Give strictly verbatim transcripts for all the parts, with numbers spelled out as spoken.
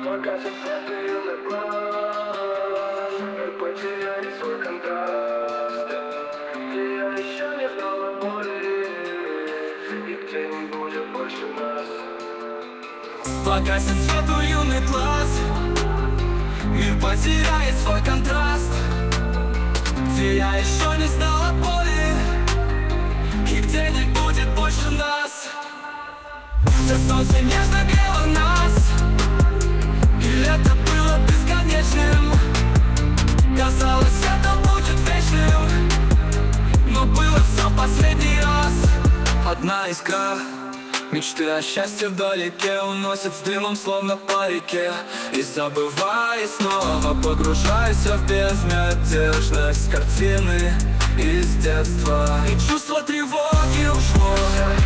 Погасит свет юных глаз, мы потеряли свой контраст, где я еще не знала боли, и где не будет больше нас. Погасит свет у юных глаз, мир потеряет свой контраст, где я еще не знала боли, и где не будет больше нас. Где солнце нежно грело нас, и лето было бесконечным. Казалось, это будет вечным, но было все в последний раз. Одна искра мечты о счастье вдалеке уносит с дымом, словно по реке. И забывая снова, погружаясь в безмятежность картины из детства. И чувство тревоги ушло,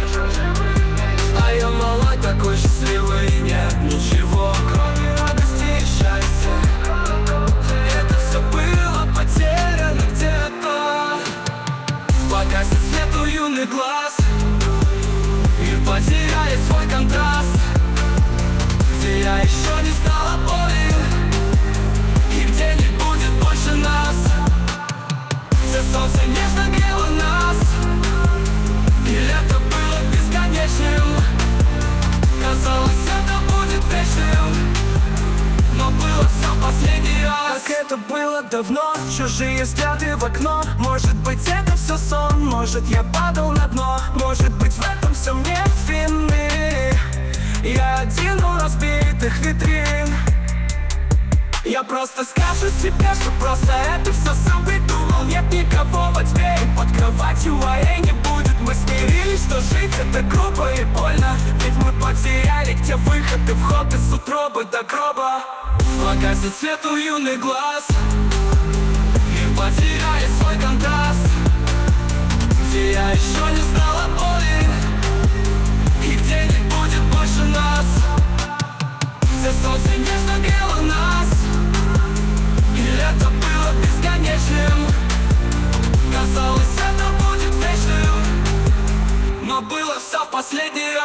а я малой, такой счастливый, и нет ничего, кроме радости и счастья. Это все было потеряно где-то. Погасит свет у юных глаз, мир потеряет свой контраст, где я еще не знала боли, и где не будет больше нас. Где солнце нежно грело нас, и лето было бесконечным. Казалось, это будет вечным, но было все в последний раз. Как это было давно, чужие взгляды в окно. Может быть, это все сон, может, я падал на дно. Может быть, в этом все мне вины. Я один у разбитых витрин. Я просто скажу себе, что просто это все сам придумал. Нет никого во тьме и под кроватью, а ей не будет. Мы смирились, что жить это грубо и больно, ведь мы потеряли, где выход и вход из утробы до гроба. Погасит свет у юных глаз, мир потеряет свой контраст, где я еще не знала боли, и где не будет больше нас. Где солнце нежно грело нас, и лето было бесконечным. Казалось, это будет вечным, но было все в последний раз.